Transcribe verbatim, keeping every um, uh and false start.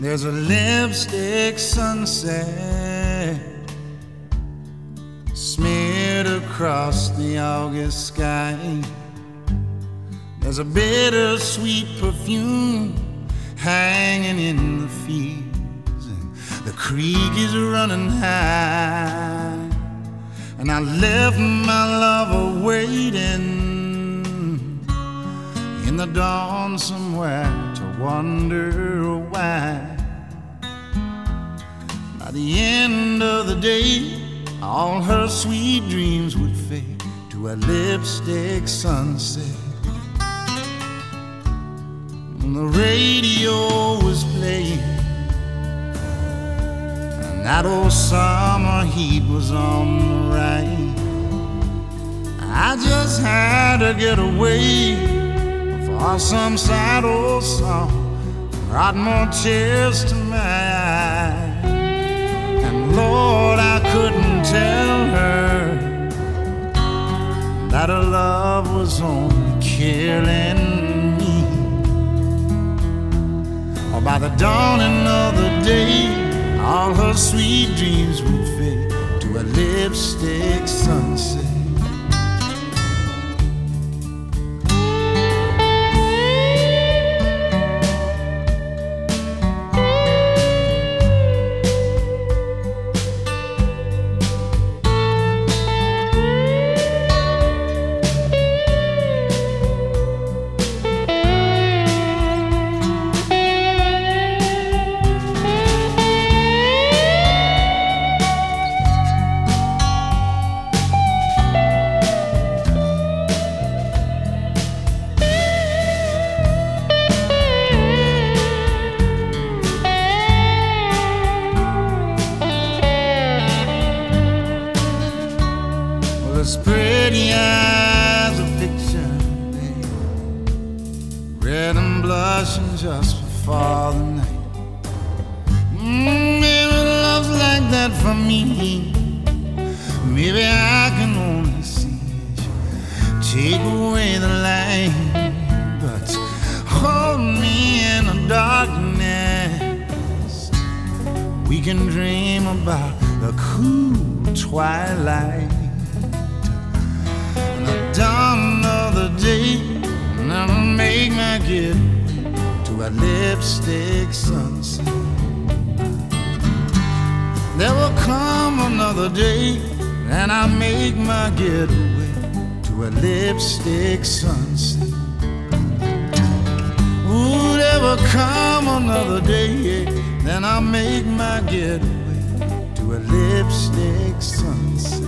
There's a lipstick sunset smeared across the August sky. There's a bittersweet perfume hanging in the fields, and the creek is running high. And I left my lover waiting in the dawn somewhere to wonder why. By the end of the day, all her sweet dreams would fade to a lipstick sunset. And the radio was playing, and that old summer heat was on the rise. I just had to get away for some sad old song brought more tears to my eyes. And Lord, I couldn't tell her that her love was only killing me. Or by the dawning of the day, all her sweet dreams would fade to a lipstick sunset. As pretty as a picture, babe, red and blushing just before the night. Mm, maybe love's like that for me. Maybe I can only see it. Take away the light, but hold me in the darkness. We can dream about the cool twilight. Dawn of the day, and I'll make my getaway to a lipstick sunset. There will come another day, and I'll make my getaway to a lipstick sunset. Ooh, there will come another day, then I'll make my getaway to a lipstick sunset.